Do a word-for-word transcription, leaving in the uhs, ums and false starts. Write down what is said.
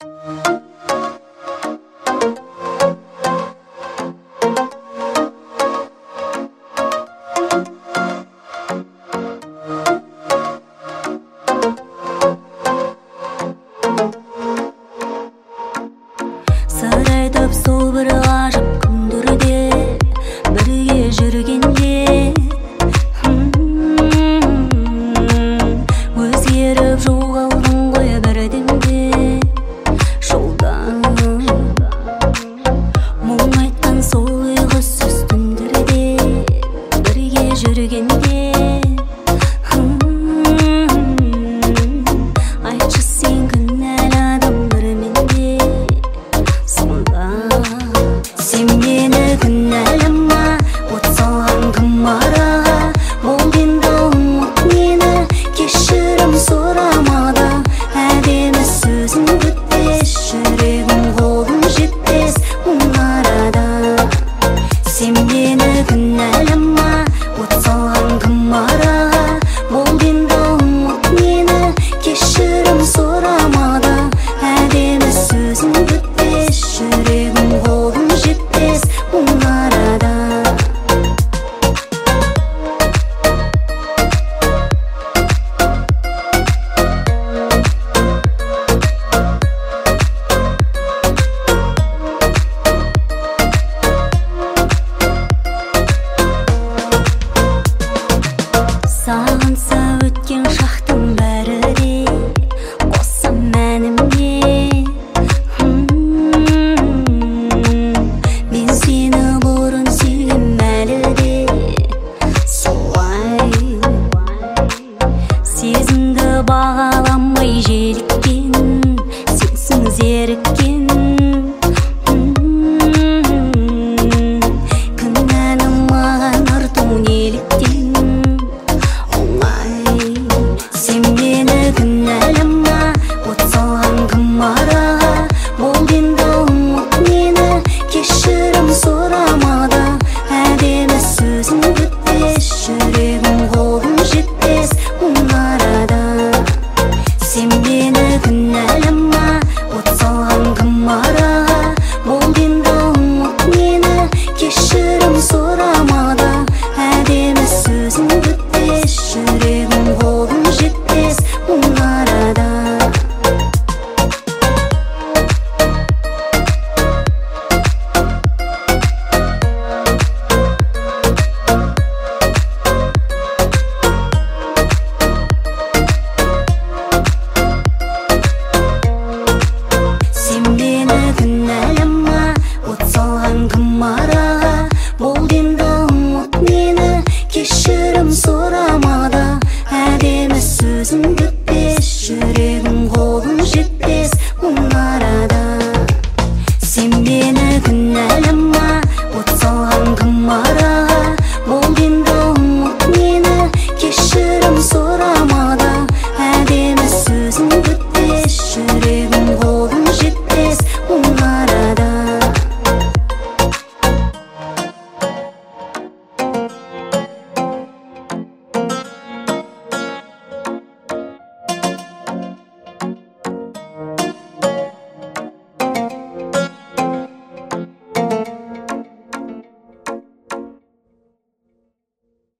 Сарайдап сол бір ғажап күндерде бірге жүргенде өзгеріп жоғалдың ғой бірдеңде жолда мұң айтқан сол ұйқысыз түндерде бірге жүргенде айтшы сен кінәлі адамдармен де сонда сен мені кінәлама от салған кім араға бол енді ұмыт мені кешірім сұрамады әдемі сөзің бітпес жүрегім қолым жетпес мұң арада сен мені кінәлама от салған кім араға бол енді ұмыт мені кешірім сұрамады әдемі сөзің бітпес жүрегім қолым жетпес мұң арада сағынса өткен шақтың бәрі де қоссам мәнімде мен сені бұрын сүйгем әлі де солай сезімді бағаламай желіккен сенсің зеріккен кінәні маған арту неліктен сен мені кінәлама от салған кім ара